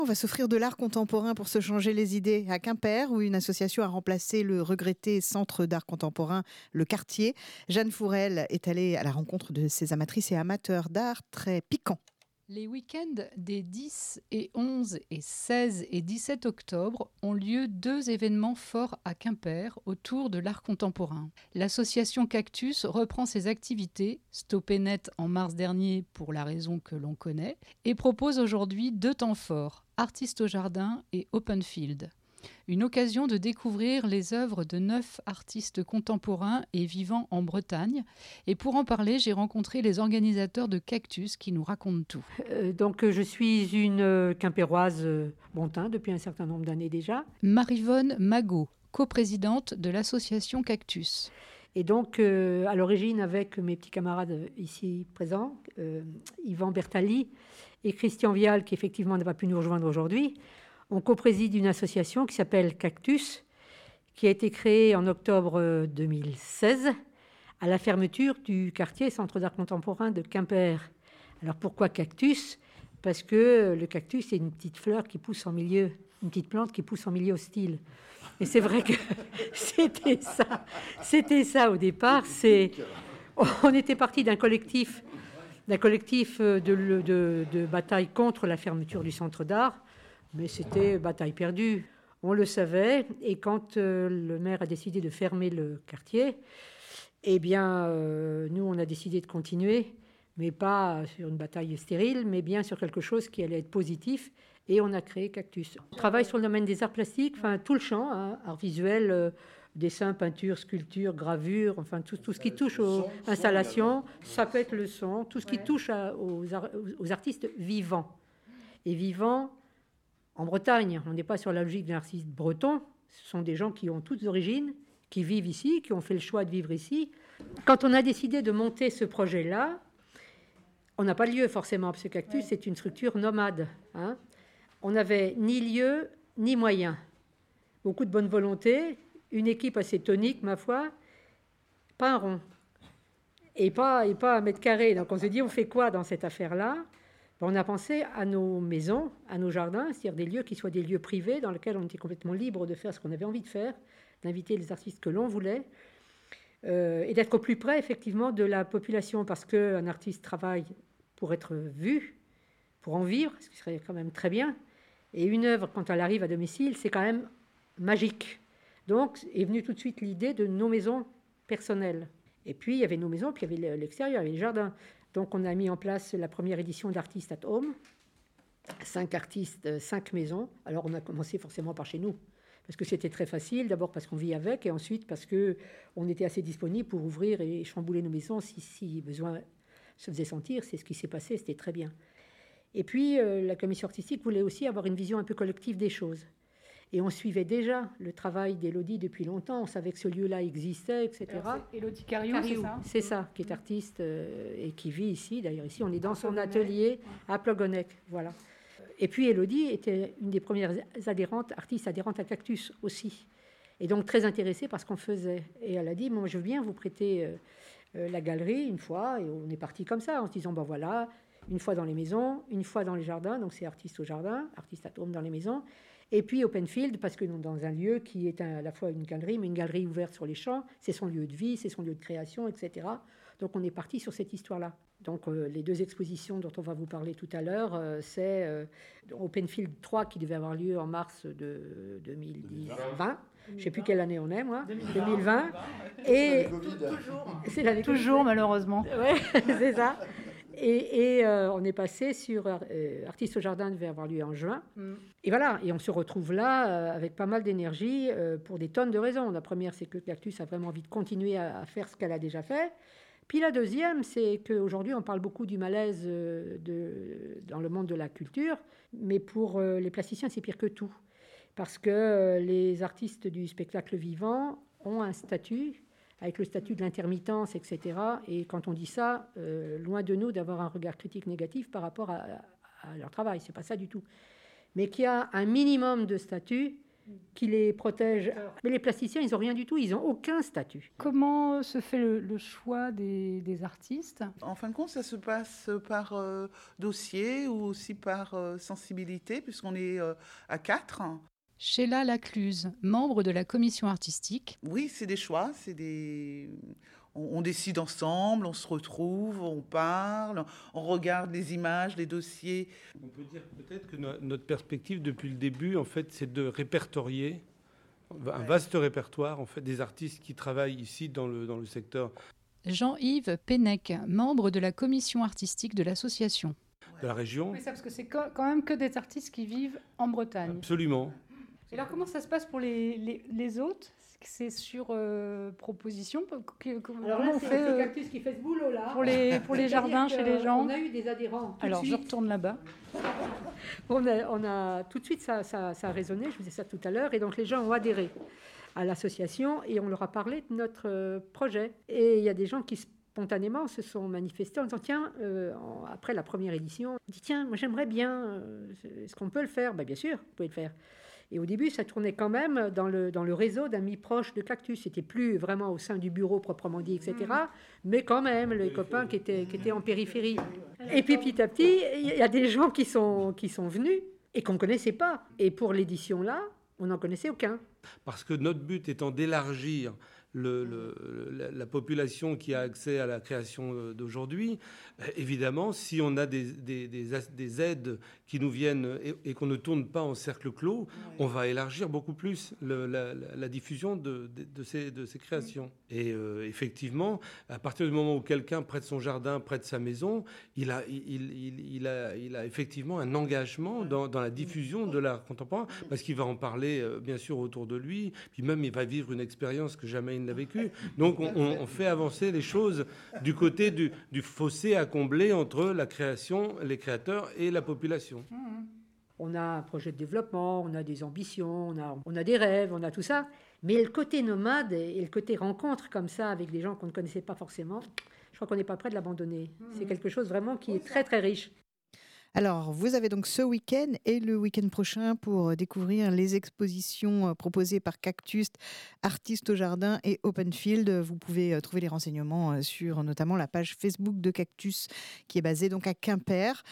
On va s'offrir de l'art contemporain pour se changer les idées à Quimper, où une association a remplacé le regretté Centre d'art contemporain, le Quartier. Jeanne Fourel est allée à la rencontre de ces amatrices et amateurs d'art très piquants. Les week-ends des 10 et 11 et 16 et 17 octobre ont lieu 2 événements forts à Quimper autour de l'art contemporain. L'association Cactus reprend ses activités, stoppées net en mars dernier pour la raison que l'on connaît, et propose aujourd'hui 2 temps forts, Artistes au jardin et Open Field. Une occasion de découvrir les œuvres de 9 artistes contemporains et vivants en Bretagne. Et pour en parler, j'ai rencontré les organisateurs de Cactus qui nous racontent tout. Je suis une Quimpéroise Bontin depuis un certain nombre d'années déjà. Maryvonne Magot, coprésidente de l'association Cactus. Et donc, à l'origine, avec mes petits camarades ici présents, Yvan Bertali et Christian Vial, qui effectivement n'a pas pu nous rejoindre aujourd'hui, on copréside une association qui s'appelle Cactus, qui a été créée en octobre 2016 à la fermeture du quartier Centre d'art contemporain de Quimper. Alors pourquoi cactus ? Parce que le cactus, c'est une petite fleur qui pousse en milieu, une petite plante qui pousse en milieu hostile. Et c'est vrai que c'était ça au départ. On était parti d'un collectif de bataille contre la fermeture du centre d'art. Mais c'était bataille perdue. On le savait. Et quand le maire a décidé de fermer le quartier, eh bien, nous, on a décidé de continuer, mais pas sur une bataille stérile, mais bien sur quelque chose qui allait être positif. Et on a créé Cactus. On travaille sur le domaine des arts plastiques, enfin tout le champ, hein, art visuel, dessin, peinture, sculpture, gravure, enfin tout ce qui touche aux installations. Ça peut être le son, tout ce qui touche aux artistes vivants. Et vivants, en Bretagne, on n'est pas sur la logique d'un artiste breton. Ce sont des gens qui ont toutes origines, qui vivent ici, qui ont fait le choix de vivre ici. Quand on a décidé de monter ce projet-là, on n'a pas de lieu forcément, parce que Cactus, c'est une structure nomade. Hein. On n'avait ni lieu, ni moyens. Beaucoup de bonne volonté, une équipe assez tonique, ma foi, pas un rond. Et pas un mètre carré. Donc on se dit, on fait quoi dans cette affaire-là ? On a pensé à nos maisons, à nos jardins, c'est-à-dire des lieux qui soient des lieux privés dans lesquels on était complètement libre de faire ce qu'on avait envie de faire, d'inviter les artistes que l'on voulait, et d'être au plus près, effectivement, de la population, parce qu'un artiste travaille pour être vu, pour en vivre, ce qui serait quand même très bien. Et une œuvre, quand elle arrive à domicile, c'est quand même magique. Donc est venue tout de suite l'idée de nos maisons personnelles. Et puis, il y avait nos maisons, puis il y avait l'extérieur, il y avait les jardins. Donc, on a mis en place la première édition d'Artistes at Home. 5 artistes, 5 maisons. Alors, on a commencé forcément par chez nous, parce que c'était très facile. D'abord parce qu'on vit avec, et ensuite parce qu'on était assez disponible pour ouvrir et chambouler nos maisons si besoin se faisait sentir. C'est ce qui s'est passé, c'était très bien. Et puis, la commission artistique voulait aussi avoir une vision un peu collective des choses. Et on suivait déjà le travail d'Élodie depuis longtemps. On savait que ce lieu-là existait, etc. Alors, c'est Élodie Cariou, c'est ça ? C'est ça, qui est artiste et qui vit ici. D'ailleurs, ici, on est dans son atelier à Plogonec. Voilà. Et puis, Élodie était une des premières artistes adhérentes à Cactus aussi. Et donc, très intéressée par ce qu'on faisait. Et elle a dit, moi, je veux bien vous prêter la galerie une fois. Et on est parti comme ça, en se disant, ben voilà, une fois dans les maisons, une fois dans les jardins. Donc, c'est Artistes au jardin, Artistes at Home dans les maisons. Et puis Open Field, parce que dans un lieu qui est à la fois une galerie, mais une galerie ouverte sur les champs, c'est son lieu de vie, c'est son lieu de création, etc. Donc on est parti sur cette histoire-là. Donc les 2 expositions dont on va vous parler tout à l'heure, c'est Open Field 3 qui devait avoir lieu en mars de 2020. Je ne sais plus quelle année on est, moi. 2020. Et c'est l'année Covid. Toujours, malheureusement. Ouais, c'est ça. Et on est passé sur Artistes au jardin, devait avoir lieu en juin. Et voilà, et on se retrouve là avec pas mal d'énergie pour des tonnes de raisons. La première, c'est que Cactus a vraiment envie de continuer à faire ce qu'elle a déjà fait. Puis la deuxième, c'est qu'aujourd'hui, on parle beaucoup du malaise dans le monde de la culture, mais pour les plasticiens, c'est pire que tout. Parce que les artistes du spectacle vivant ont un statut, avec le statut de l'intermittence, etc. Et quand on dit ça, loin de nous d'avoir un regard critique négatif par rapport à leur travail. C'est pas ça du tout. Mais qu'il y a un minimum de statut qui les protège. Mais les plasticiens, ils n'ont rien du tout, ils n'ont aucun statut. Comment se fait le choix des artistes ? En fin de compte, ça se passe par dossier ou aussi par sensibilité, puisqu'on est à 4. Sheila Lacluse, membre de la commission artistique. Oui, c'est des choix, on décide ensemble, on se retrouve, on parle, on regarde les images, les dossiers. On peut dire peut-être que notre perspective depuis le début, en fait, c'est de répertorier un vaste répertoire en fait, des artistes qui travaillent ici dans le secteur. Jean-Yves Pennec, membre de la commission artistique de l'association. De la région. Oui, ça, parce que c'est quand même que des artistes qui vivent en Bretagne. Absolument. Et alors, comment ça se passe pour les autres ? C'est sur proposition. Alors là, c'est Cactus qui fait ce boulot-là. Pour les jardins chez les gens. On a eu des adhérents. Alors, je retourne là-bas. On a tout de suite, ça a résonné, je vous disais ça tout à l'heure, et donc les gens ont adhéré à l'association et on leur a parlé de notre projet. Et il y a des gens qui spontanément se sont manifestés en disant tiens, après la première édition, on dit tiens, moi j'aimerais bien, est-ce qu'on peut le faire ? Bien sûr, vous pouvez le faire. Et au début, ça tournait quand même dans le réseau d'amis proches de Cactus. C'était plus vraiment au sein du bureau proprement dit, etc. Mais quand même, les copains qui étaient en périphérie. Et puis petit à petit, il y a des gens qui sont venus et qu'on ne connaissait pas. Et pour l'édition-là, on n'en connaissait aucun. Parce que notre but étant d'élargir la population qui a accès à la création d'aujourd'hui, évidemment, si on a des aides qui nous viennent et qu'on ne tourne pas en cercle clos, on va élargir beaucoup plus la diffusion de ces créations. Et effectivement, à partir du moment où quelqu'un prête son jardin, prête sa maison, il a effectivement un engagement dans la diffusion de l'art contemporain, parce qu'il va en parler, bien sûr, autour de lui, puis même il va vivre une expérience que jamais il n'a vécue. Donc on fait avancer les choses du côté du fossé à combler entre la création, les créateurs et la population. On a un projet de développement, on a des ambitions, on a des rêves, on a tout ça. Mais le côté nomade et le côté rencontre comme ça avec des gens qu'on ne connaissait pas forcément, je crois qu'on n'est pas prêt de l'abandonner. C'est quelque chose vraiment qui est très très riche. Alors, vous avez donc ce week-end et le week-end prochain pour découvrir les expositions proposées par Cactus, Artistes au Jardin et Openfield. Vous pouvez trouver les renseignements sur notamment la page Facebook de Cactus qui est basée donc à Quimper.